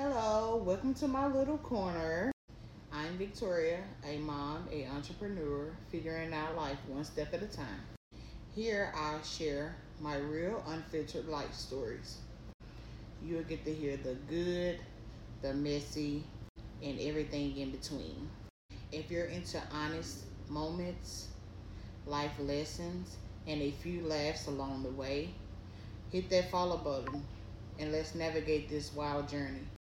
Hello, welcome to my little corner. I'm Victoria, a mom, a entrepreneur, figuring out life one step at a time. Here I share my real unfiltered life stories. You'll get to hear the good, the messy, and everything in between. If you're into honest moments, life lessons, and a few laughs along the way, hit that follow button and let's navigate this wild journey.